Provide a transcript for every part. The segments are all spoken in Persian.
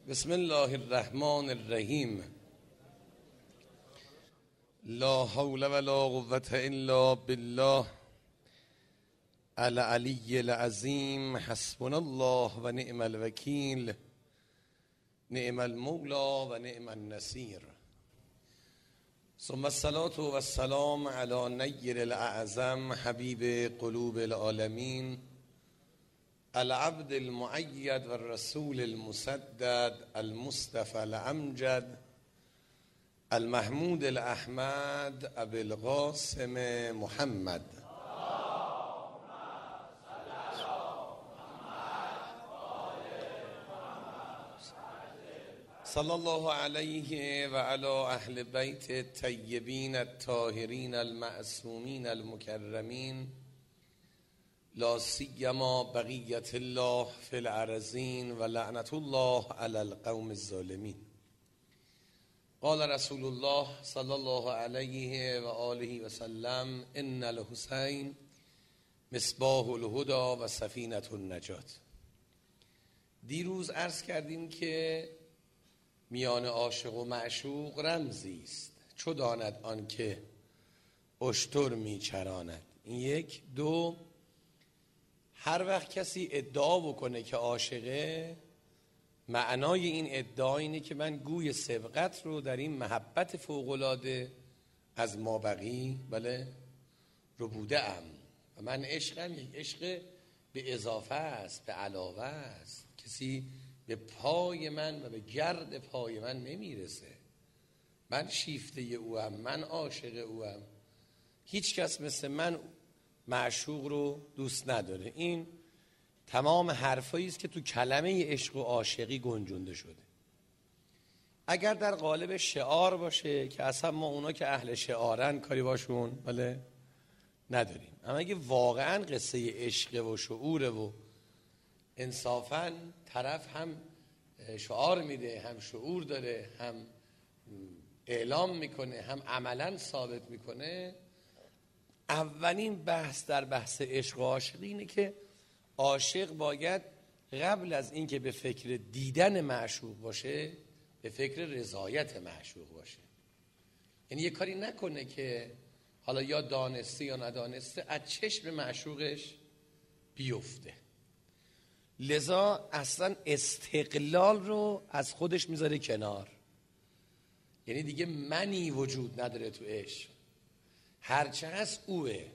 بسم الله الرحمن الرحیم. لا حول ولا قوة الا بالله العلی العظیم. حسبنا الله و نعم الوکیل، نعم المولا و نعم النصیر. ثم الصلاة و السلام علی نیر الاعظم حبیب قلوب العالمین، العبد المؤید و الرسول المسدد، المصطفى الامجد، المحمود الاحمد، ابی القاسم محمد. صلی الله علیه و علی اهل بیت الطیبین الطاهرین المعصومین المکرمین، لا سیما بقیت الله فی الارضین و لعنت الله علی القوم الظالمین. قال رسول الله صلی الله علیه و آله و سلم: ان الحسین مصباح الهدی و سفینة النجات. دیروز عرض کردیم که میان عاشق و معشوق رمزی است، چو داند آن که اشتر میچراند. این یک. دو، هر وقت کسی ادعا بکنه که عاشقه، معنای این ادعا اینه که من گوی سبقت رو در این محبت فوق‌العاده از مابقی رو بوده ام و من عشقم یک عشق به اضافه است، به علاوه است. کسی به پای من و به گرد پای من نمیرسه. من شیفته اوام، من عاشق اوام. هیچ کس مثل من معشوق رو دوست نداره. این تمام حرفایی است که تو کلمه عشق و عاشقی گنجونده شده. اگر در قالب شعار باشه که اصلا ما اونا که اهل شعارن کاری باشون نداریم، اما اگه واقعا قصه عشق و شعوره و انصافاً طرف هم شعار میده، هم شعور داره، هم اعلام میکنه، هم عملاً ثابت میکنه، اولین بحث در بحث عشق و عاشقی اینه که عاشق باید قبل از اینکه به فکر دیدن معشوق باشه به فکر رضایت معشوق باشه. یعنی یه کاری نکنه که حالا یا دانسته یا ندانسته از چشم معشوقش بیفته. لذا اصلا استقلال رو از خودش میذاره کنار. یعنی دیگه منی وجود نداره تو عشق، هرچه هست اوه.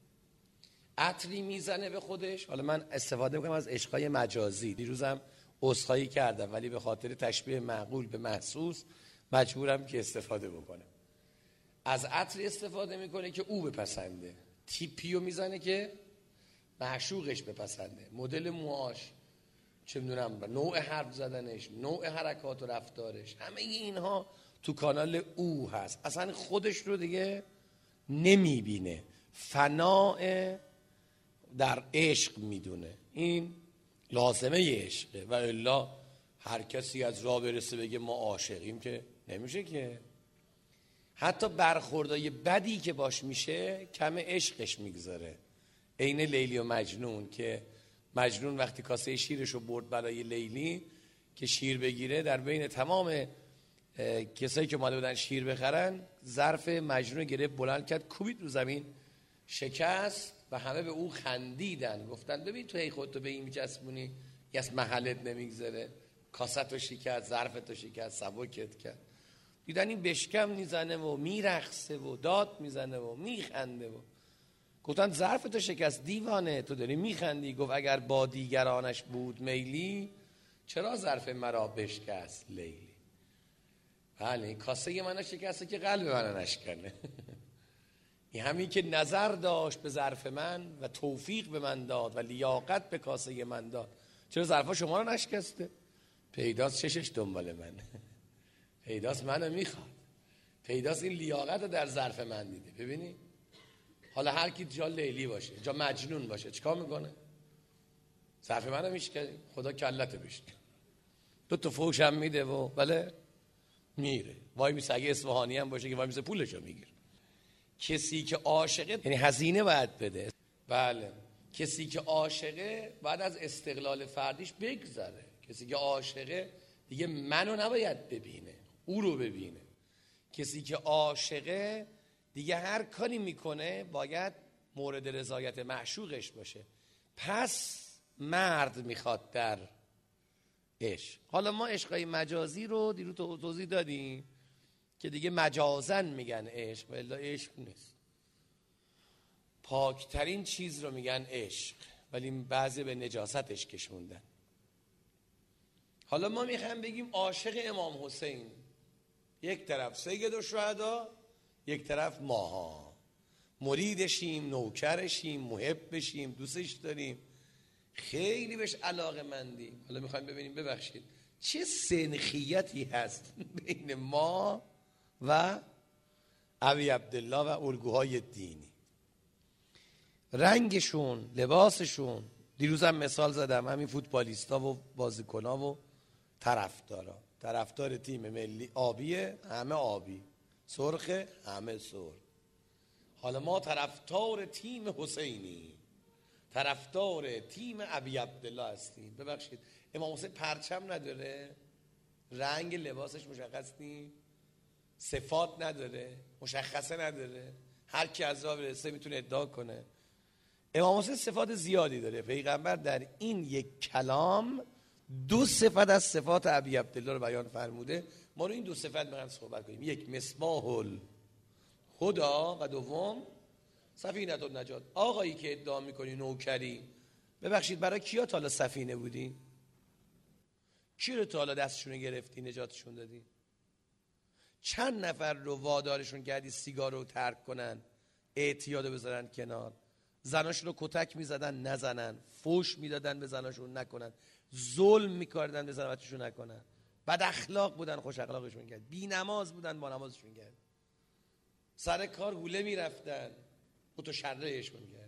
عطری میزنه به خودش. حالا من استفاده میکنم از عشقای مجازی، دیروزم عذرخواهی کردم ولی به خاطر تشبیه معقول به محسوس مجبورم که استفاده بکنم. از عطری استفاده میکنه که او بپسنده، تیپیو میزنه که معشوقش بپسنده، مدل موهاش، چه میدونم نوع حرف زدنش، نوع حرکات و رفتارش، همه اینها تو کانال او هست. اصلا خودش رو دیگه نمیبینه، فناء در عشق میدونه. این لازمه عشقه و الا هر کسی از راه برسه بگه ما عاشقیم که نمیشه که. حتی برخوردای بدی که باش میشه کم عشقش میگذاره. عین لیلی و مجنون که مجنون وقتی کاسه شیرشو برد برای لیلی که شیر بگیره، در بین تمام کسایی که اومده بودن شیر بخرن ظرف مجنون گرفت، بلند کرد، کوبید رو زمین، شکست و همه به اون خندیدن، گفتن ببین تو هی خودتو به این میچسبونی، یه از محلت نمیگذره، کاستو شکست، ظرفتو شکست، سبکت کرد. دیدن این بشکم میزنه و میرقصه و داد میزنه و میخنده و گفتن ظرفتو شکست دیوانه، تو داری میخندی. گفت اگر با دیگرانش بود میلی، چرا ظرف مرا بشکست لیلی. بله این کاسه من شکسته که قلب من نشکنه. این همین که نظر داشت به ظرف من و توفیق به من داد و لیاقت به کاسه من داد، چرا ظرفا شما رو نشکسته؟ پیداست چشش دنبال من، پیداست منو میخواد، پیداست این لیاقت رو در ظرف من دیده. ببینی حالا هر کی جا لیلی باشه، جا مجنون باشه، چیکار میکنه؟ ظرف منو میشکنه، خدا کلتو بشکنه، دو تا فوش هم میده و بله میره. وای میسه اگه اصفهانی هم باشه که وای میسه پولشو میگیره. کسی که عاشقه یعنی هزینه باید بده. بله کسی که عاشقه باید از استقلال فردیش بگذره. کسی که عاشقه دیگه منو نباید ببینه، او رو ببینه. کسی که عاشقه دیگه هر کاری میکنه باید مورد رضایت معشوقش باشه. پس مرد میخواد در عشق. حالا ما عشقای مجازی رو دیروز توضیح دادیم که دیگه مجازن میگن عشق، ولی عشق نیست. پاکترین چیز رو میگن عشق، ولی بعضی به نجاستش کشوندن. حالا ما میخوایم بگیم عاشق امام حسین، یک طرف سید الشهدا، یک طرف ماها، مریدشیم، نوکرشیم، محب بشیم، دوستش داریم، خیلی بهش علاقه مندیم. حالا میخوایم ببینیم ببخشید چه سنخیتی هست بین ما و ابی عبدالله و الگوهای دینی. رنگشون، لباسشون، دیروز هم مثال زدم، همین فوتبالیستا و بازیکن‌ها و طرفدار تیم ملی آبیه، همه آبی، سرخه، همه سرخ. حالا ما طرفدار تیم حسینی، طرفدار تیم ابی عبدالله هستیم. ببخشید امام حسین پرچم نداره، رنگ لباسش مشخص نیست، صفات نداره، مشخصه نداره، هر کی از راه برسه میتونه ادعا کنه. امام حسین صفات زیادی داره. پیغمبر در این یک کلام 2 صفت از صفات ابی عبدالله رو بیان فرموده. ما رو این 2 صفت می‌خوایم صحبت کنیم. یک مصباح الهدی و دوم سفینه النجات. آقایی که ادعا میکنی نوکری، ببخشید برای کیا تا حالا سفینه بودی؟ کی رو تا حالا دستشون گرفتی نجاتشون دادی؟ چند نفر رو وادارشون کردی سیگار رو ترک کنن، اعتیاد رو بذارن کنار، زناشون رو کتک میزدن نزنن، فوش میدادن به زناشون نکنن، ظلم میکردن به زناشون نکنن، بد اخلاق بودن خوش اخلاقشون کرد، بی نماز بودن با نمازشون کرد، سر کار حوله میرفتن متشرعشون کرد،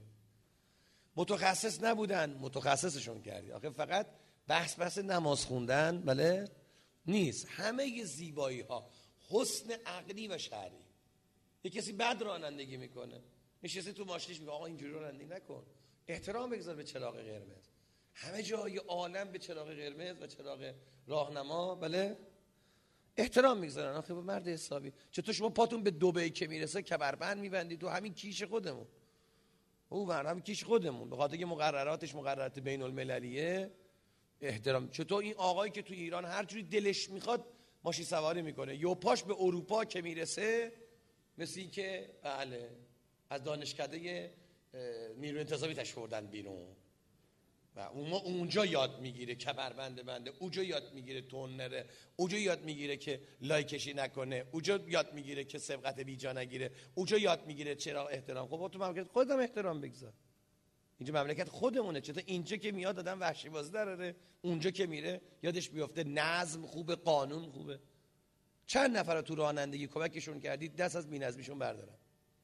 متخصص نبودن متخصصشون کردی. آخه فقط بحث نماز خوندن بله نیست، همه زیبایی ها، حسن عقلی و شرعی. یه کسی بد رانندگی میکنه، نشسته تو ماشینش میگه آقا اینجوری رانندگی نکن، احترام بگذار به چراغ قرمز. همه جای عالم به چراغ قرمز و چراغ راهنما بله احترام میگذارن. آخه مرد حسابی چطور شما پاتون به دبی که میرسه کمربند میبندید تو همین کیش خودمون، او همین کیش خودمون، به خاطر که مقرراتش مقررات بین المللیه احترام. چطور این آقایی که تو ایران هر جوری دلش میخواد ماشین سواری میکنه، یا پاش به اروپا که میرسه مثل این که بله از دانشکده نیروی انتظامی تشریف بردن بیرون و اونجا یاد میگیره کمربند بنده، اونجا یاد میگیره تون نره، اونجا یاد میگیره که لای کشی نکنه، اونجا یاد میگیره که سبقت بیجا نگیره، اونجا یاد میگیره چرا احترام. خب تو مملکت خودم احترام بگذار، اینجا مملکت خودمونه. چطور اینجا که میاد آدم وحشی بازی داره، اونجا که میره یادش بیفته نظم خوبه، قانون خوبه. چند نفر تو رانندگی کمکشون کردید دست از بی‌نظمیشون بردارن؟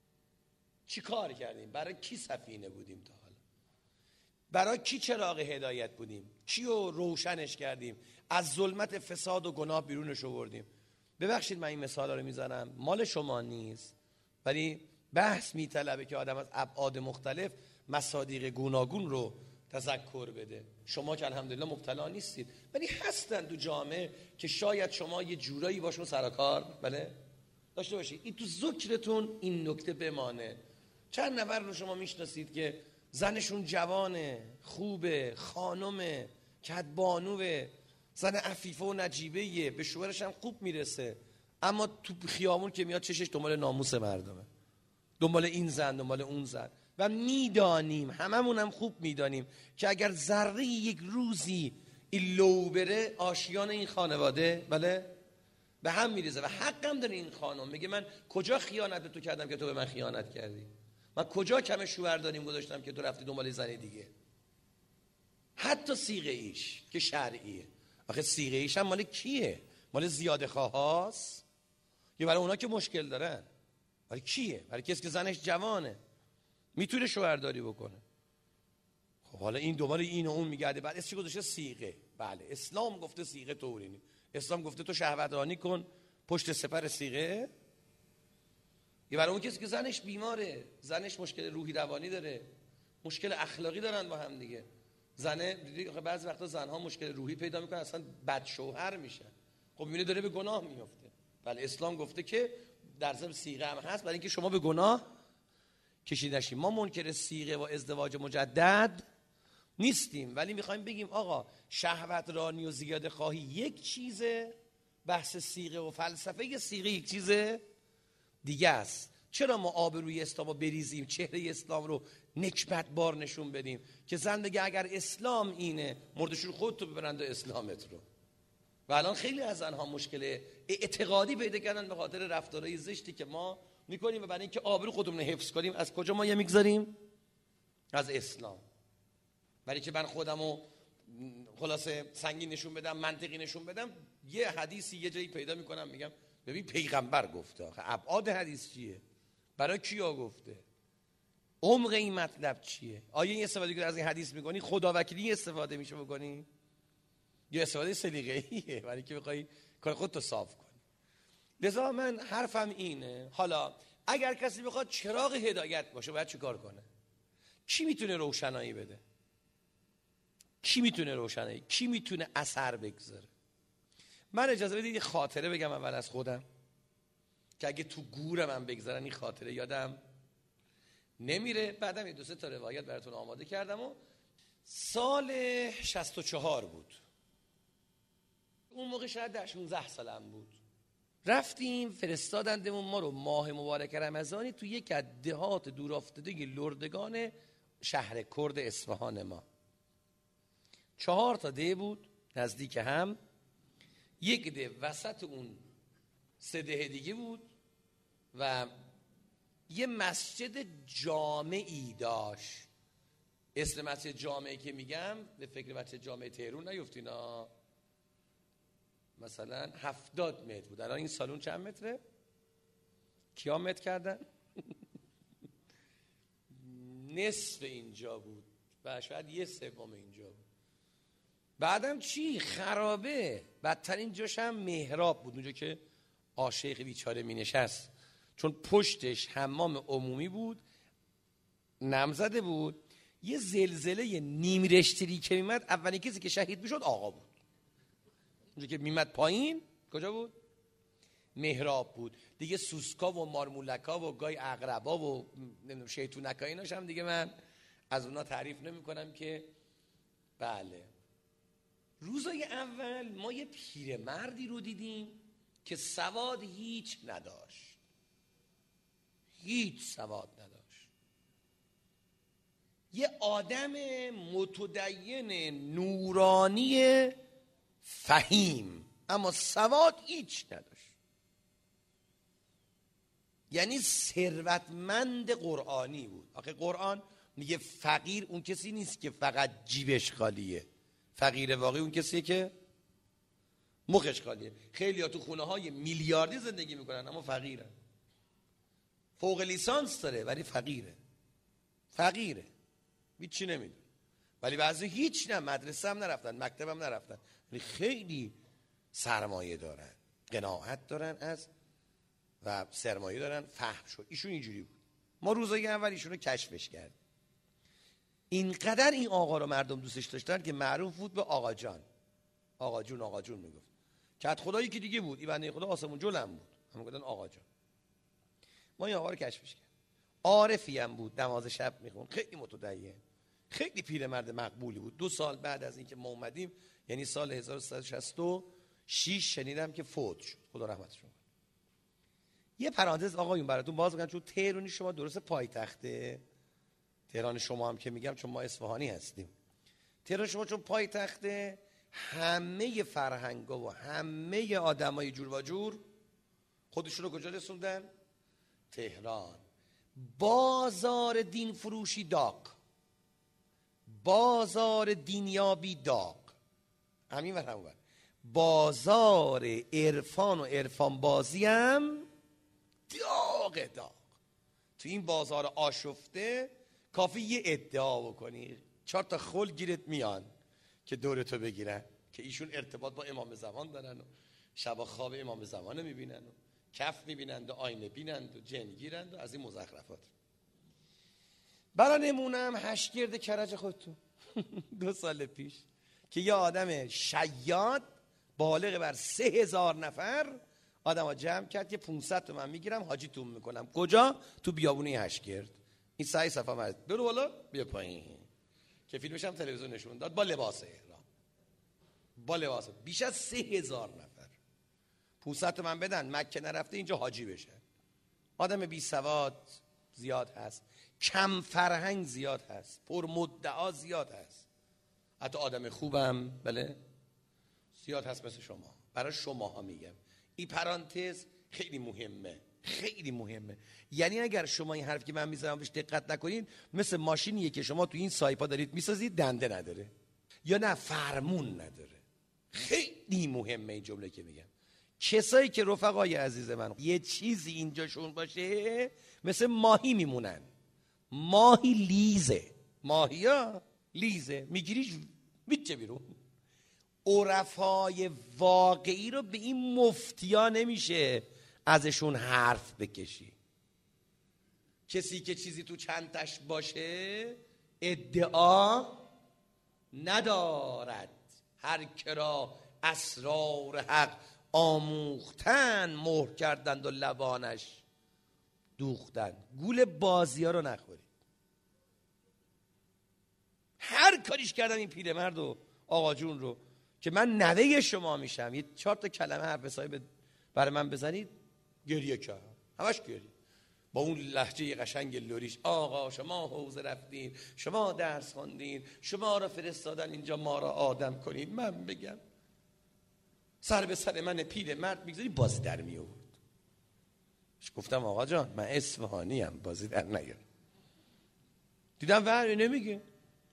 چی کار کردیم؟ برای کی سفینه بودیم تا حالا؟ برای کی چراغ هدایت بودیم؟ کیو روشنش کردیم؟ از ظلمت فساد و گناه بیرونش آوردیم. ببخشید من این مثالا رو میزنم، مال شما نیست، ولی بحث میطلبه که آدم از ابعاد مختلف مصادیق گوناگون رو تذکر بده. شما که الحمدلله مبتلا نیستید، ولی هستن تو جامعه که شاید شما یه جورایی باشون سرکار بله داشته باشید. این تو ذکرتون این نکته بمانه. چند نفر رو شما میشناسید که زنشون جوانه، خوبه، خانمه، کدبانوه، زن عفیفه و نجیبه‌ایه، به شوهرش هم خوب میرسه، اما تو خیابون که میاد چشش دنبال ناموس مردمه، دنبال این زن، دنبال اون زن. و میدانیم، هممون هم خوب میدانیم که اگر ذره یک روزی این لو بره آشیان این خانواده بله به هم میریزه. و حقم داره این خانم میگه من کجا خیانت به تو کردم که تو به من خیانت کردی؟ من کجا کم شوهرداریم گذاشتم که تو رفتی دنبال زن دیگه؟ حتی صیغه ایش که شرعیه. آخه صیغه ایش هم مال کیه؟ مال زیاده خواهاست یا برای اونا که مشکل دارن؟ برای کیه؟ برای کسی که زنش جوانه میتونه شوهرداری بکنه. خب حالا این دوباره این و اون میگرده، بعد چی گذاشته؟ صیغه. بله اسلام گفته صیغه طورینی، اسلام گفته تو شهوترانی کن پشت سپر صیغه. یه برای اون کسی که زنش بیماره، زنش مشکل روحی روانی داره، مشکل اخلاقی دارن با هم دیگه، زنه بعضی وقتا زنها مشکل روحی پیدا میکنن، اصلا بد شوهر میشن. خب میبینه داره به گناه میفته. بله اسلام گفته که در ضمن صیغه هم هست برای اینکه شما به گناه کشیده نشید. ما منکر صیغه و ازدواج مجدد نیستیم، ولی میخوایم بگیم آقا شهوت رانی و زیاده خواهی یک چیزه، بحث صیغه و فلسفه یه صیغه یک چیزه دیگه است. چرا ما آبروی اسلام رو بریزیم، چهره اسلام رو نکبت بار نشون بدیم که زن بگه اگر اسلام اینه مردشون خودتو ببرند و اسلامت رو. و الان خیلی از زنها مشکل اعتقادی پیدا کردن به خاطر رفتارهای زشتی که ما میکنیم و برای اینکه آبرو خودمون حفظ کنیم از کجا ما میگذاریم؟ از اسلام. برای که من خودمو خلاصه سنگین نشون بدم، منطقی نشون بدم، یه حدیثی یه جایی پیدا میکنم میگم ببین پیغمبر گفته. آخه ابعاد حدیث چیه؟ برای کیا گفته؟ عمق این مطلب چیه؟ آیا این استفاده که از این حدیث میکنی خداوکیلی استفاده میشه بکنی؟ یا استفاده سلیقه‌ایه برای که بخوای کار خودتو صاف کنی؟ لذا من حرفم اینه، حالا اگر کسی بخواد چراغ هدایت باشه باید چیکار کنه؟ کی میتونه روشنایی بده؟ کی میتونه روشنایی؟ کی میتونه اثر بگذاره؟ من اجازه بدید یه خاطره بگم اول از خودم که اگه تو گورم هم بگذارن این خاطره یادم نمیره. بعدم یه 2-3 تا روایت براتون آماده کردم. و سال 64 بود، اون موقع شاید 16 سالم بود. رفتیم فرستادندمون ما رو ماه مبارک رمضانی تو یک از دهات دورافتاده لردگان شهر کرد اصفهان ما. 4 تا ده بود نزدیک هم، یک ده وسط اون 3 ده دیگه بود و یه مسجد جامعی داشت. اسم مسجد جامعی که میگم به فکر مسجد جامع تهران نیفتینا، مثلا 70 متر بود. الان این سالن چند متره؟ کیا متر کردن؟ نصف اینجا بود و شاید 1/3 اینجا بود. بعدم چی؟ خرابه. بدترین جاش هم محراب بود، اونجا که عاشق بیچاره می نشست، چون پشتش حمام عمومی بود، نمزده بود. یه زلزله نیم رشته‌ای که میمد اولین کسی که شهید میشد آقا بود. اونجا که میمد پایین کجا بود؟ محراب بود دیگه. سوسکا و مارمولکا و گای عقربا و نمیدونم شیطونکا ایناش هم دیگه من از اونا تعریف نمی کنم که. بله روزای اول ما یه پیرمردی رو دیدیم که سواد هیچ نداشت، هیچ سواد نداشت. یه آدم متدین نورانی فهیم، اما سواد هیچ نداشت. یعنی ثروتمند قرآنی بود. آخه قرآن میگه فقیر اون کسی نیست که فقط جیبش خالیه، فقیر واقعی اون کسیه که مخش خالیه. خیلی ها تو خونه های میلیاردی زندگی میکنن اما فقیرن، فوق لیسانس داره ولی فقیره هیچی نمیدونه. ولی بعضی هیچ نه، مدرسه هم نرفتن، مکتب هم نرفتن، ولی خیلی سرمایه دارن، قناعت دارن از و سرمایه دارن، فهم شد. ایشون اینجوری بود. ما روزای اول ایشون رو کشفش کردیم. اینقدر این آقا رو مردم دوستش داشتن که معروف بود به آقا جان. آقا جون میگفت. کت خدایی که دیگه بود، این بنده خدا آسمون جلم بود، هم گفتن آقا جان. ما این آقا رو کشفش کردیم. عارفی هم بود، نماز شب میخوند، خیلی متدین، خیلی پیرمرد مقبولی بود. 2 سال بعد از اینکه ما اومدیم، یعنی سال 1366 شنیدم که فوت شد، خدا رحمتش کنه. یه پرانتز آقایون براتون باز بگم، چون تهرانی شما درست پایتخته، تهران شما هم که میگم چون ما اصفهانی هستیم، تهران شما چون پایتخته، همه فرهنگا و همه آدمای جور و جور خودشون رو کجا رسوندن؟ تهران. بازار دین فروشی داغ، بازار دینیابی داغ، همین ور همون ور. بازار عرفان و عرفان بازی هم داغ. تو این بازار آشفته کافی یه ادعا بکنی 4 تا خل گیرت میان که دورتو بگیرن که ایشون ارتباط با امام زمان دارن و شب خواب امام زمان رو میبینن و کف میبینند و آینه بینند و جن گیرند و از این مزخرفات. برای نمونم هشگرد کرج خودتون 2 سال پیش که یه آدم شیاد بالغ بر 3000 نفر آدم ها جمع کرد که 500 تومن میگیرم حاجیتون میکنم. کجا؟ تو بیابونه هشگرد. این سعی صفحه مرد برو بالا بیا پایین که فیلمش هم تلویزیون نشون داد با لباس احرام، با لباس بیش از 3000 نفر. 500 تومن بدن، مکه نرفته اینجا حاجی بشه. آدم بی سواد زیاد هست، کم فرهنگ زیاد هست، پر مدعا زیاد هست، حتی آدم خوبم بله زیاد هست مثل شما. برای شماها میگم این پرانتز خیلی مهمه، خیلی مهمه. یعنی اگر شما این حرف که من میزنم بهش دقت نکنین، مثل ماشینیه که شما تو این سایپا دارید میسازید دنده نداره یا نه فرمون نداره. خیلی مهمه این جمله که میگم. کسایی که رفقای عزیز من یه چیزی اینجاشون باشه مثل ماهی میمونن. ماهی لیزه، ماهی ها لیزه، میگیریش میچه بیرون. عرفای واقعی رو به این مفتیا نمیشه ازشون حرف بکشی. کسی که چیزی تو چندتش باشه ادعا ندارد. هر کرا اسرار حق آموختن، مهر کردند و لبانش دوختن. گول بازی ها رو نخورید. هر کاریش کردن این پیرمرد و آقا جون رو که من نوه شما میشم، یه 4 تا کلمه حرف حسابی برای من بزنید، گریه کرد، همش گریه با اون لهجه قشنگ لوریش. آقا شما حوزه رفتین، شما درس خوندین، شما را فرستادن اینجا ما را آدم کنین. من بگم سر به سر من پیرمرد میگذاری بازی در می آورد. گفتم آقا جان من اصفهانی ام، بازی در نیار. دیدم ور نمیگه.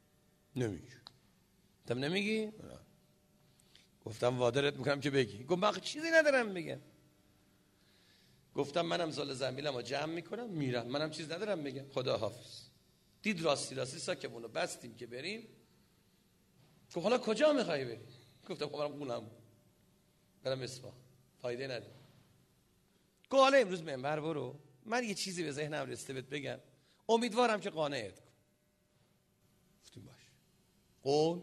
گفتم نمیگی؟ گفتم وادرت میکنم که بگی. گفت من چیزی ندارم بگم. گفتم منم زال زنبیلم رو جمع میکنم میرم، منم چیز ندارم بگم، خدا حافظ. دید راستی ساکمونو بستیم که بریم. گفت حالا کجا میخوای بری؟ گفتم خب برم اصفهان، فایده نداره. گفت حالا امروز منبر برو، من یه چیزی به ذهنم رسیده بهت بگم، امیدوارم که قانعت کن. گفتیم باش. قول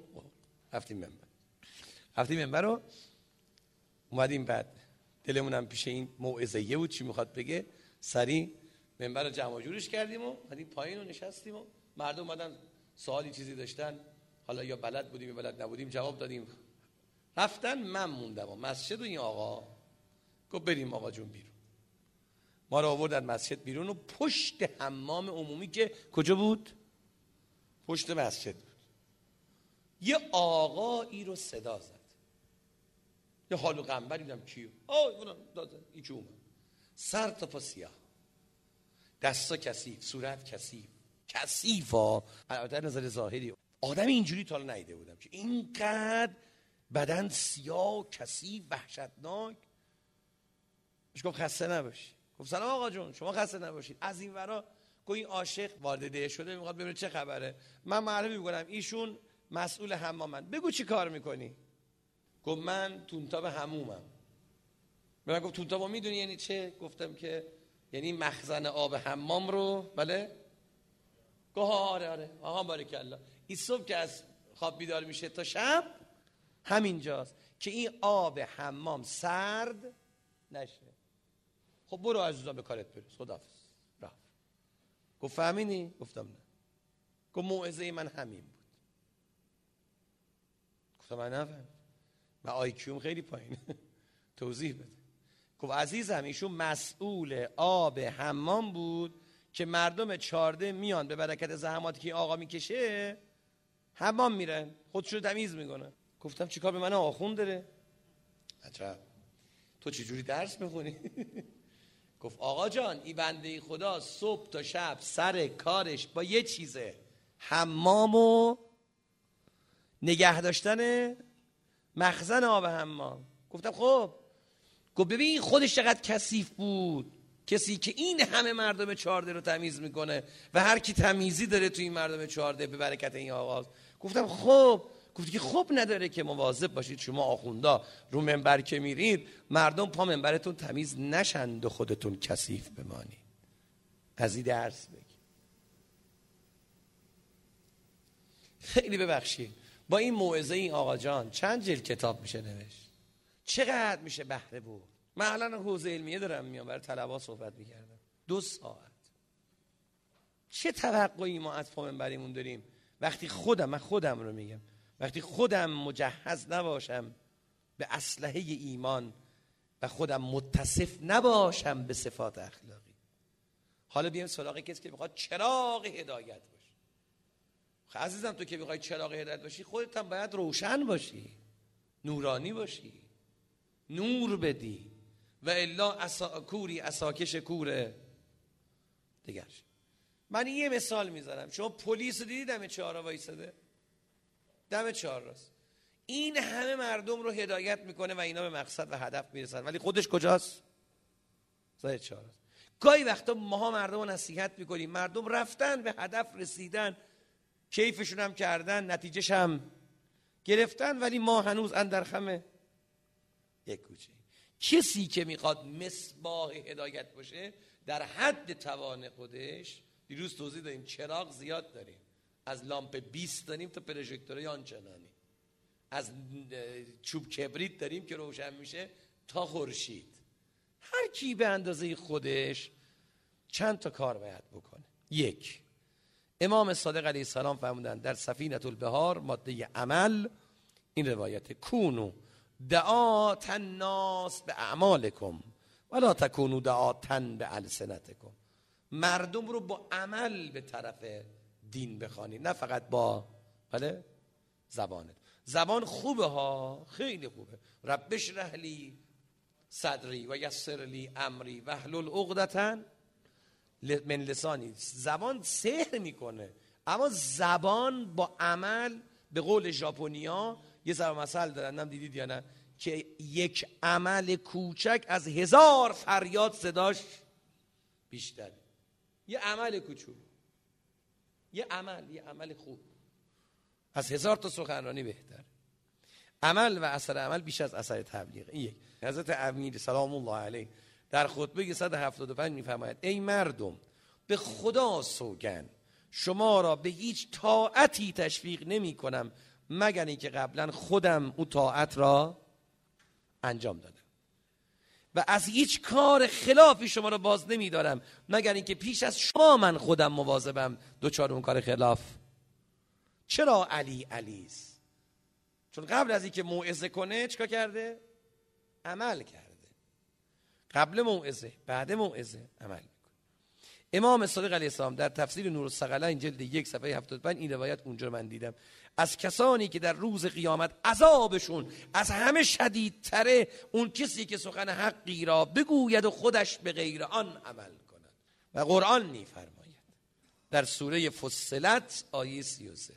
رفتیم منبر رو اومدیم. بعد دلمونم پیش این موعظه‌یه بود چی میخواد بگه. سریع منبر رو جمع جورش کردیم و اومدیم پایین و نشستیم و مردم اومدن سوالی چیزی داشتن، حالا یا بلد بودیم یا بلد نبودیم جواب دادیم. رفتن من موندم و مسجد و این آقا گفت بریم آقا جون بیرون. ما رو آوردن مسجد بیرون و پشت حمام عمومی که کجا بود؟ پشت مسجد بود. یه آقایی رو صدا زد، یه حال و قنبر دیدم کیو این که اومد، سر تا پا سیاه، دستا کثیف، صورت کثیف ها. البته نظر ظاهری آدم اینجوری تا حالا ندیده بودم که اینقدر بدن سیاه کثیف وحشتناک. مش گفت خسته نباشی. گفت سلام آقا جون شما خسته نباشید. از این ورا گویا این عاشق وارد ده شده میخواد ببینه چه خبره. من معرفی میکنم ایشون مسئول حمامن. بگو چی کار میکنی؟ گفت من تونتاب حمومم. من گفت تونتابو میدونی یعنی چه؟ گفتم که یعنی مخزن آب حمام رو. بله؟ گفت آره آقا بارکالله. این صبح که از خواب بیدار میشه تا شب همینجاست که این آب حمام سرد نشه. خب برو عزیزم به کارت برس، خداحافظ. رفت. گفت فهمیدی؟ گفتم نه. گفت موعظه من همین بود. گفتم من نفهم، من آیکیوم خیلی پایینه. توضیح بده. گفت عزیزم ایشون مسئول آب حمام بود که مردم چارده میان به برکت زحماتی که آقا میکشه حمام میرن، خودشو تمیز میکنن. گفتم چیکار به من آخوند داره؟ عجب تو چجوری درس میخونی؟ گفت آقا جان این بنده خدا صبح تا شب سر کارش با یه چیزه، حمام و نگه داشتن مخزن آب حمام. گفتم خب. گفت ببین خودش چقدر کثیف بود، کسی که این همه مردم چارده رو تمیز میکنه و هر کی تمیزی داره تو این مردم چارده به برکت این آقاست. گفتم خب. گفت که خب نداره که مواظب باشید شما آخوندا رو منبر که میرید مردم پا منبرتون تمیز نشند و خودتون کثیف بمانید. از این درس بگی. خیلی ببخشید، با این موعظه این آقا جان چند جلد کتاب میشه نوشت؟ چقدر میشه بهره برد؟ من الان حوزه علمیه دارم میام برای طلبا صحبت میکردم 2 ساعت. چه توقعی ما از منبریمون داریم وقتی من خودم رو میگم، وقتی خودم مجهز نباشم به اسلحه ایمان و خودم متصف نباشم به صفات اخلاقی. حالا بیایم سراغ کسی که میخواد چراغ هدایت باشه. عزیزم تو که میخوای چراغ هدایت باشی خودت هم باید روشن باشی، نورانی باشی، نور بدی، و الا کوری اساکش کوره دیگر. من یه مثال میذارم، شما پلیس رو دیدی دم 4 وایساده؟ دم 4 راست این همه مردم رو هدایت میکنه و اینا به مقصد و هدف میرسن، ولی خودش کجاست؟ زای 4 راست. گاهی وقتا ماها مردم رو نصیحت میکنیم، مردم رفتن به هدف رسیدن، کیفشون هم کردن، نتیجهش هم گرفتن، ولی ما هنوز اندر خم یک کوچه. کسی که میخواد مصباح هدایت باشه در حد توان خودش، دیروز توضیح دادیم چراغ زیاد داریم، از لامپ 20 داریم تا پروژکتورهای آنچنانی، از چوب کبریت داریم که روشن میشه تا خورشید. هر کی به اندازه خودش چند تا کار باید بکنه. 1. امام صادق علیه السلام فرمودن در سفینة البحار ماده عمل، این روایت کونو دعات الناس به اعمالکم ولا تکونوا دعاتا به السنتکم. مردم رو با عمل به طرف دین بخوانی، نه فقط با زبانت. زبان خوبه ها، خیلی خوبه. رب اشرح لی صدری و یسر لی امری واحلل عقدة من لسانی. زبان سحر میکنه، اما زبان با عمل، به قول ژاپنیا یه ضرب مثل دارن، نم دیدید یا نه، که یک عمل کوچک از 1000 فریاد صداش بیشتره. یه عمل کوچولو، یه عمل خوب از 1000 تا سخنرانی بهتر. عمل و اثر عمل بیش از اثر تبلیغ. این یک. حضرت امیر سلام الله علیه در خطبه 175 میفرماید ای مردم، به خدا سوگند شما را به هیچ طاعتی تشویق نمی کنم مگر اینکه قبلا خودم اون طاعت را انجام دادم، و از هیچ کار خلافی شما را باز نمی دارم مگر اینکه پیش از شما من خودم مواظبم دوچار اون کار خلاف. چرا علیست؟ چون قبل از اینکه موعظه کنه چیکار کرده؟ عمل کرده. قبل موعظه، بعد موعظه عمل میکنه. امام صادق علیه السلام در تفسیر نور الثقلین جلد 1 صفحه 75 این روایت اونجا من دیدم، از کسانی که در روز قیامت عذابشون از همه شدیدتره اون کسی که سخن حقی را بگوید و خودش به غیر آن عمل کند. و قرآن میفرماید در سوره فصلت آیه 33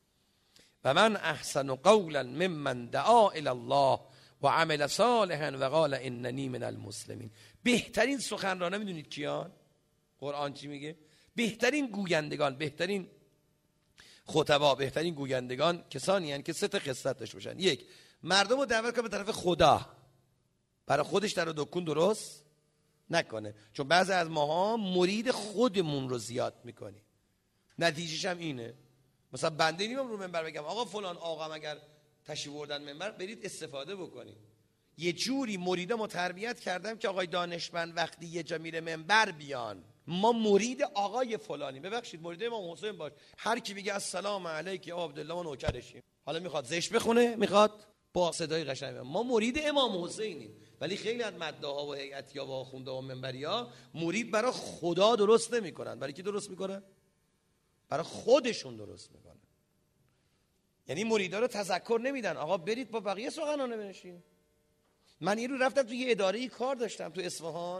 و من احسن قولا ممن دعا الی الله و عمل صالحا و قال اننی من المسلمین. بهترین سخنرانان میدونید کیان؟ قرآن چی میگه؟ بهترین گویندگان، بهترین خطبا، بهترین گویندگان کسانی هستند که 3 تا خصلت داشته باشن. 1. مردم رو دعوت کنه به طرف خدا، برای خودش در و دکون درست نکنه، چون بعضی از ماها مرید خودمون رو زیاد میکنیم، نتیجهش هم اینه. مثلا بنده نیام رو منبر بگم آقا فلان آقا اگر تشریف بردن منبر برید استفاده بکنید. یه جوری مریدامو تربیت کردم که آقای دانشمند وقتی یه جا میره منبر بیان، ما مرید آقای فلانی، ببخشید مرید امام حسین باش، هر کی میگه السلام علیک یا عبدالله ما نوکرشیم، حالا میخواد زشت بخونه، میخواد با صدای قشنگ، ما مرید امام حسینیم. ولی خیلی از مداها و هیئتیا و آخونده و منبریا مرید برای خدا درست نمیکنن. برای کی درست میکنن؟ برای خودشون درست میکنن. یعنی مریدا رو تذکر نمیدن آقا برید با بقیه سخنرانه بنشین. من یه رو رفتم تو یه اداره کار داشتم تو اصفهان،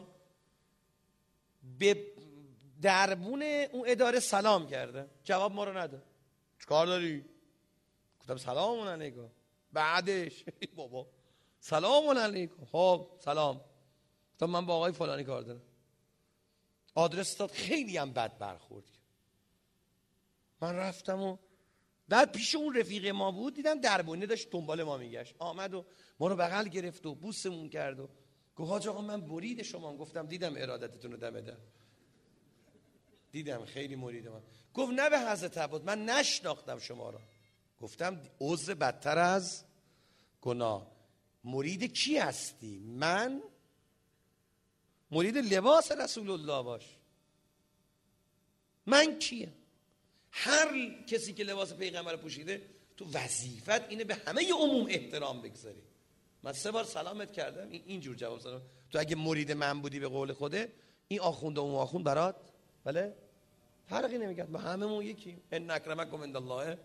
به دربون اون اداره سلام کرده، جواب ما رو نداد. چیکار داری؟ گفتم سلام علیکم. بعدش بابا سلام علیکم. خب سلام. گفتم من با آقای فلانی کار دارم. آدرس داد، خیلی هم بد برخورد کرد. من رفتم و بعد پیش اون رفیق ما بود، دیدم دربونه داشت دنبال ما میگشت، آمد و ما رو بغل گرفت و بوسمون کرد و گفت حاج آقا من برید شما. گفتم دیدم ارادتتون رو دم در، دیدم خیلی مرید من گفت نه به حضرت عباس، من نشناختم شما را. گفتم عذر بدتر از گناه. مرید کی هستی؟ من مرید لباس رسول الله باش. من کیه؟ هر کسی که لباس پیغمبر پوشیده تو وظیفت اینه به همه عموم احترام بگذاری. من 3 بار سلامت کردم اینجور جواب دادم. تو اگه مرید من بودی به قول خوده، این آخوند و اون آخوند برات بله فرقی نمیکرد، با هممون یکی. ان اکرمکم عند الله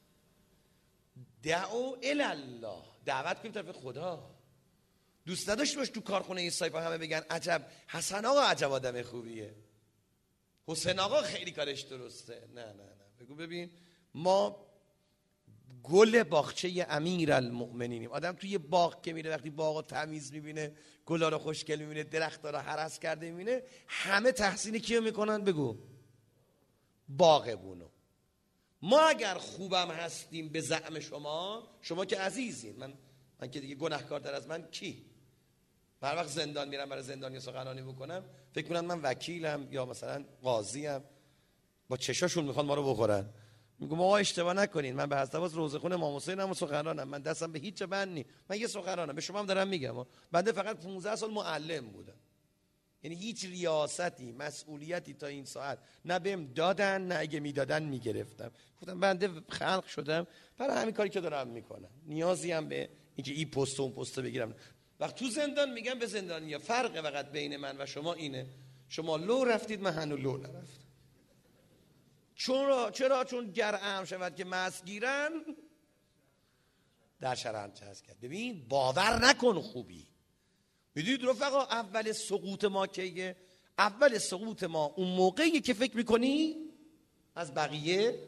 دعوا الی الله، دعوت کنیم طرف خدا. دوست نداشت باش تو کارخونه این سایپا همه بگن عجب حسن آقا عجب آدم خوبیه، حسین آقا خیلی کارش درسته. نه بگو ببین ما گل باغچه امیرالمؤمنینیم. آدم توی یه باغ که میره وقتی باغو تمیز میبینه، گلا رو خوشگل میبینه، درخت‌ها رو هرس کرده میبینه، همه تحسین کیو میکنن؟ بگو باغبونو. ما اگر خوبم هستیم به زعم شما که عزیزین، من که دیگه گناهکارتر از من کی؟ هر وقت زندان میرم برای زندانی سخنرانی بکنم فکر کنن من وکیلم یا مثلا قاضیم، با چشاشون میخوان ما رو بخورن. میگم آقا اشتباه نکنین، من به حضرت عباس روزخون امام حسینم و سخنرانم، من دستم به هیچ بند نی، من یه سخنرانم، به شما هم دارم میگم بنده فقط 15 سال معلم بودم. یعنی هیچ ریاستی مسئولیتی تا این ساعت نه بهم دادن، نه اگه میدادن میگرفتم. گفتم بنده خلق شدم برای همین کاری که دارم میکنم، نیازی هم به اینکه این پست و اون پست بگیرم. وقت تو زندان میگم به زندانیا فرق فقط بین من و شما اینه، شما لو رفتید من هنوز لو نرفتم. چرا؟ چون گرم شود که مست گیرن در شرم چسب کرد. ببین باور نکن خوبی. میدونید رفقا اول سقوط ما کیه؟ اول سقوط ما اون موقعی که فکر میکنی از بقیه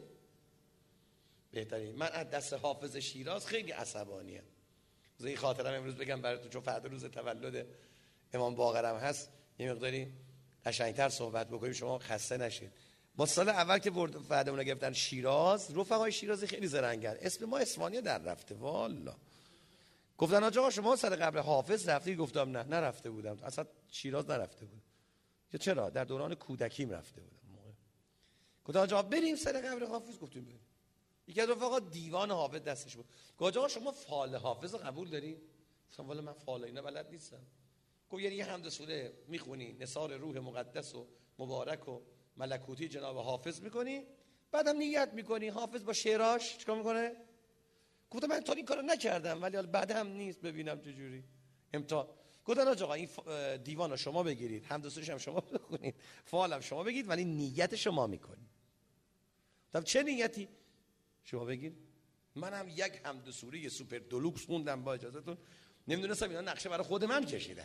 بهترین. من از دست حافظ شیراز خیلی عصبانیم. این خاطرم امروز بگم براتون، چون فردا روز تولد امام باقرم هست یه مقداری قشنگتر صحبت بکنیم شما خسته نشید. ما سال اول که فردمون رو گرفتن شیراز، رفقای شیرازی خیلی زرنگن، اسم ما اسمانیه در رفته والا. گفتن آقا شما سر قبر حافظ رفتی؟ گفتم نه نرفته بودم، اصلا شیراز نرفته بودم. یا چرا؟ در دوران کودکیم رفته بودم. گفتن آقا بریم سر قبر حافظ. گفتیم بریم. یکی از رفقا دیوان حافظ دستش بود. گفت آقا شما فال حافظ قبول داری؟ گفتم والا من فال اینا بلد نیستم. گفت یعنی یه حمد سوره میخونی، نثار روح مقدس و مبارک و ملکوتی جناب حافظ میکنی، بعدم نیت میکنی حافظ با شعراش چیکار میکنه؟ گفتم من تا این کارو نکردم ولی حالا بعدم نیست ببینم چجوری امتحان. گفتن آقا این دیوانو شما بگیرید، حمد سوره‌ش هم شما بخونید، فالم شما بگید، ولی نیت شما میکنید. گفتم چه نیتی؟ شما بگید. منم یک حمد سوره سوپر دلوکس خوندم با اجازهتون، نمیدونستم اینا نقشه برای خود من کشیدن.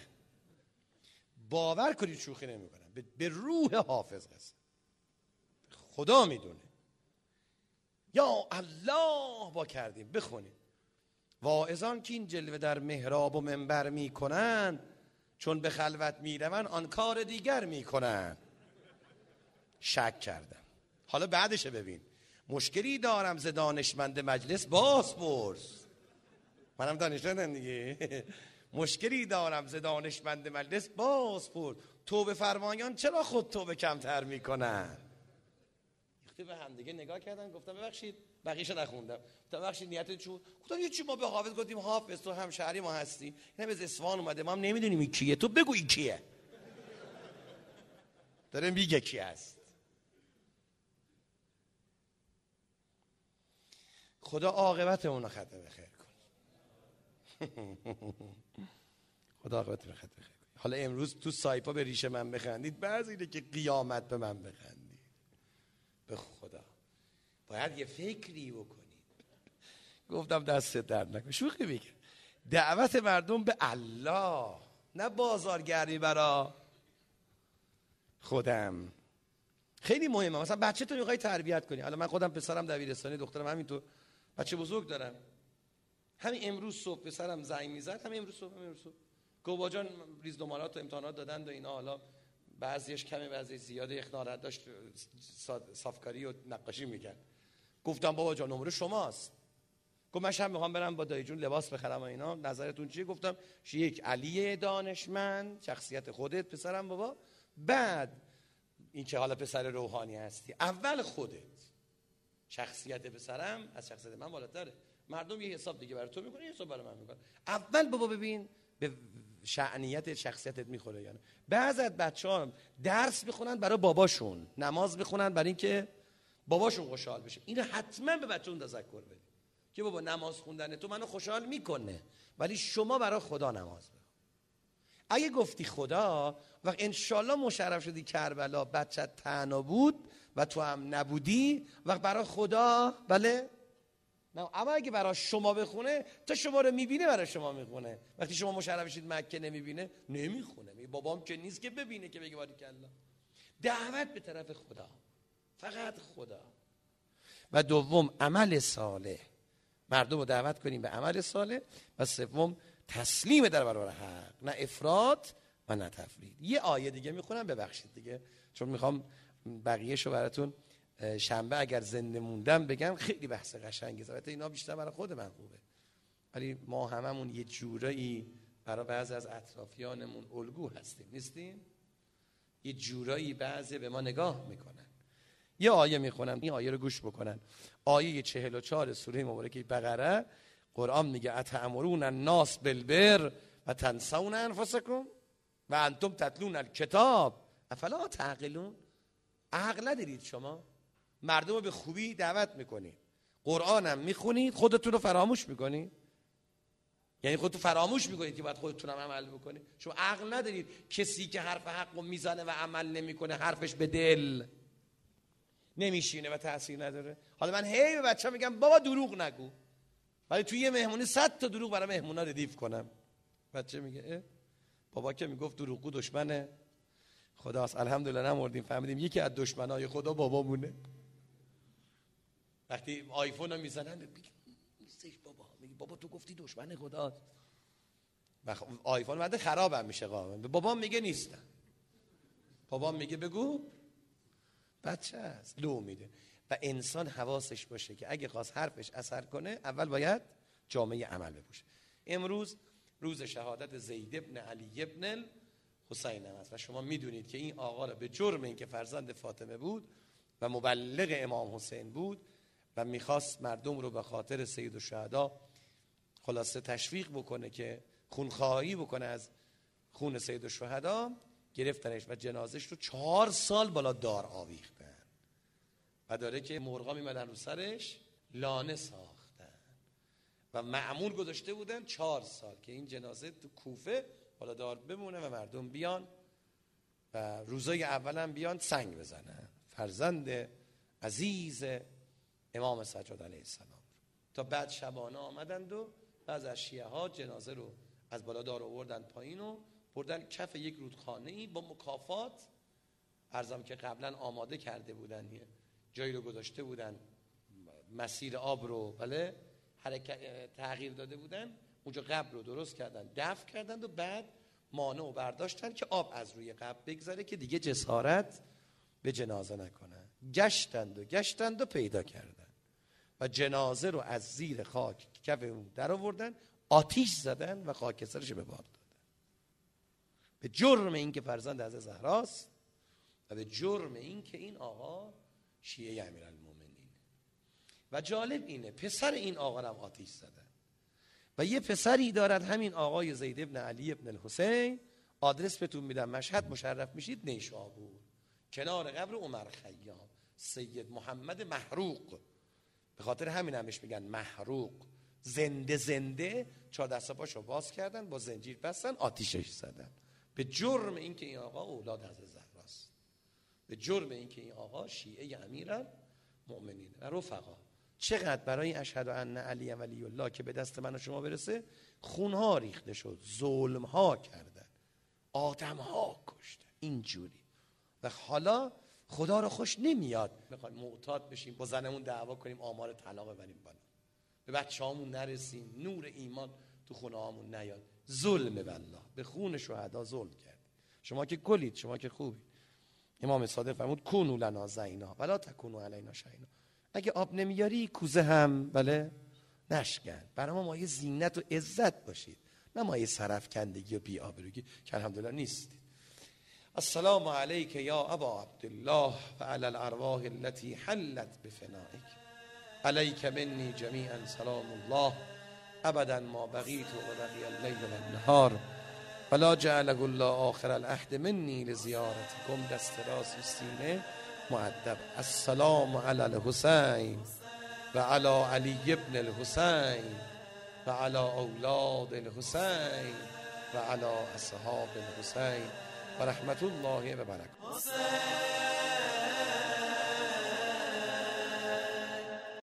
باور کنید شوخی نمیکنم، به روح حافظ قسم، خدا میدونه. یا الله با کردیم بخونیم. واعظان که این جلوه در محراب و منبر میکنن، چون به خلوت میروند آن کار دیگر میکنن. شک کردم. حالا بعدش ببین. مشکلی دارم ز دانشمند مجلس باز پرس. منم دانشمندم دیگه. مشکلی دارم ز دانشمند مجلس باز پرس. توبه فرمایان چرا خود توبه کمتر میکنن؟ وقتی به هم دیگه نگاه کردن گفتم ببخشید، بقیه‌شو نخوندم. گفتم ببخشید نیتت چی بود؟ گفتم یه چی ما به حافظ گفتیم حافظ تو همشهری ما هستی، اینا از اصفهان اومده ما هم نمیدونیم این کیه، تو بگو این کیه. داره میگه کی هست. خدا عاقبتمون رو ختم خیر کن. خدا عاقبتمون رو ختم خیر کن. حالا امروز تو سایپا به ریش من بخندید، بعضی اینه که قیامت به من بخندید. به خدا باید یه فکری بکنید. گفتم دست درد نکن، شوخی میگه. دعوت مردم به الله، نه بازارگردی برا خودم. خیلی مهمه. مثلا بچه تو میخوای تربیت کنی. حالا من خودم پسرم دبیرستانی، دخترم همینطور، بچه بزرگ دارم. همین امروز صبح پسرم زنگ میزد، همین امروز صبح گفت بابا جان ریزنمرات و امتحانات دادن و اینا، حالا بعضیش کمه بعضی زیاده، اخنارت داشت، صافکاری و نقاشی میکرد. گفتم بابا جان نمره شماست. گفت من شب میخوام برم با دایی جون لباس بخرم و اینا، نظرتون چیه؟ گفتم یک علی دانشمند، شخصیت خودت پسرم بابا، بعد این که حالا پسر روحانی هستی، اول خودت. شخصیت پسرم از شخصیت من بالاتره. مردم یه حساب دیگه برای تو میکنه، یه حساب برای من میکنه. اول بابا ببین به شأنیت شخصیتت میخوره یا نه. بعضی از بچه‌ها درس میخونن برای باباشون، نماز میخونن برای اینکه باباشون خوشحال بشه. اینو حتما به بچه‌تون تذکر بده که بابا نماز خوندن تو منو خوشحال میکنه، ولی شما برای خدا نماز بخون. اگه گفتی خدا و انشالله مشرف شدی کربلا، بچت تنها بود و تو هم نبودی و برای خدا، بله نه، اما اگه برای شما بخونه تا شما رو میبینه برای شما میخونه. وقتی شما مشرف شید مکه نمیبینه، نمیخونه. میگه بابام که نیست که ببینه که بگه باریکالله. دعوت به طرف خدا، فقط خدا. و دوم عمل صالح، مردم رو دعوت کنیم به عمل صالح. و سوم تسلیم در برابر حق، نه افراط و نه تفرید. یه آیه دیگه میخونم، ببخشید دیگه، چون میخوام بقیه‌شو براتون شنبه اگر زنده موندم بگم. خیلی بحث قشنگه، البته اینا بیشتر برای خود من خوبه، ولی ما هممون یه جورایی برای بعضی از اطرافیانمون الگو هستیم، نیستیم؟ یه جورایی بعضی به ما نگاه میکنن. یه آیه میخونم، این آیه رو گوش بکنن. آیه 44 سوره مبارکه بقره، قرآن میگه اتأمرون الناس بالبر و تنسون انفسکم و انتم تتلون الکتاب افلا تعقلون. عقل ندارید شما؟ مردم رو به خوبی دعوت میکنید، قرآن هم میخونید، خودتون رو فراموش میکنید. یعنی خودتون فراموش میکنید که باید خودتون هم عمل بکنید. شما عقل ندارید. کسی که حرف حق رو میزنه و عمل نمیکنه حرفش به دل نمیشینه و تأثیر نداره. حالا من هی به بچه میگم بابا دروغ نگو، ولی توی یه مهمونی 100 تا دروغ برای مهمونا ردیف کنم. بچه میگه بابا که میگفت دروغگو دشمنه خداست. الحمدلله نمردیم، فهمیدیم یکی از دشمنای خدا بابامونه. وقتی آیفون رو میزنن میگه نیستش بابا، میگه بابا تو گفتی دشمن خداست. و آیفون بعد خرابم میشه قابل. بابام میگه نیستم، بابام میگه بگو. بچه است لو میده. و انسان حواسش باشه که اگه خواست حرفش اثر کنه اول باید جامعه عمل بپوشه. امروز روز شهادت زید ابن علی ابن الحسین است و شما میدونید که این آقا را به جرم اینکه فرزند فاطمه بود و مبلغ امام حسین بود و میخواست مردم رو به خاطر سید الشهدا خلاصه تشویق بکنه که خونخواهی بکنه از خون سید الشهدا، گرفتنش و جنازش رو 4 سال بالا دار آویختن و داره که مرغا میمدن رو سرش لانه ساختن و معمول گذاشته بودن 4 سال که این جنازه تو کوفه بالا دار بمونه و مردم بیان و روزای اول هم بیان سنگ بزنن فرزند عزیز امام سجاد علیه السلام. تا بعد شبانه آمدند و بعض از شیعه ها جنازه رو از بالا دار آوردن پایین و بردن کف یک رودخانه‌ای با مکافات. عرضم که قبلا آماده کرده بودن، جایی رو گذاشته بودن، مسیر آب رو بله تغییر داده بودن، اونجا قبر رو درست کردن، دفن کردند و بعد مانع رو برداشتن که آب از روی قبر بگذره که دیگه جسارت به جنازه نکنن. گشتند و پیدا کردن و جنازه رو از زیر خاک کف اون در آوردن، آتیش زدن و خاکسترش به باد دادن به جرم این که فرزند از زهراست و به جرم این که این آقا شیعه امیرالمومنین. و جالب اینه پسر این آقا رو هم آتیش زدن و یه پسری دارد همین آقای زید ابن علی ابن الحسین. آدرس بهتون میدم، مشهد مشرف میشید، نیشابور کنار قبر عمر خیام سید محمد محروق. به خاطر همین همش میگن محروق، زنده زنده. 4 دست و پاشو باز کردن، با زنجیر بستن، آتیشش زدن به جرم اینکه این آقا اولاد حضرت زهراست، به جرم اینکه این آقا شیعه امیرالمومنین. و رفقا چقدر برای اشهد ان علی ولی الله که به دست من و شما برسه خونها ریخته شد، ظلمها کردن، آدمها کشتن اینجوری. و حالا خدا رو خوش نمیاد میخوایم معتاد بشیم، با زنمون دعوا کنیم، آمار طلاق ببریم بالا، به بچه‌هامون نرسیم، نور ایمان تو خونه هامون نیاد. ظلم بالله، به خون شهدا ظلم کرد. شما که گلید، شما که خوبید. امام صادق فرمود کونوا لنا زینا ولا تکونوا علینا شینا. اگه آب نمیاری کوزه هم بله نشکن. برای ما مایه زینت و عزت باشید، نه مایه سرفکندگی و بی‌آبرویی که الحمدلله نیستید. السلام علیک یا ابا عبدالله و علی الارواح التي حلت بفنائک علیک منی جمیعا سلام الله ابدا ما بقیت و بقی اللیل و النهار ولا جعله الله آخر العهد منی لزیارتکم. دست راست سینه مؤدب. السلام علی الحسین و علی علی ابن الحسین و علی اولاد الحسین و علی اصحاب الحسین و رحمت الله و برکاته.